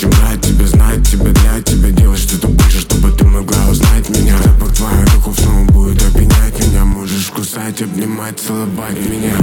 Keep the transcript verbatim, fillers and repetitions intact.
чем брать тебя, знать тебя, для тебя делать что-то больше, чтобы ты могла узнать меня. Запах твоих духов снова будет опьянять меня. Можешь кусать, обнимать, целовать меня.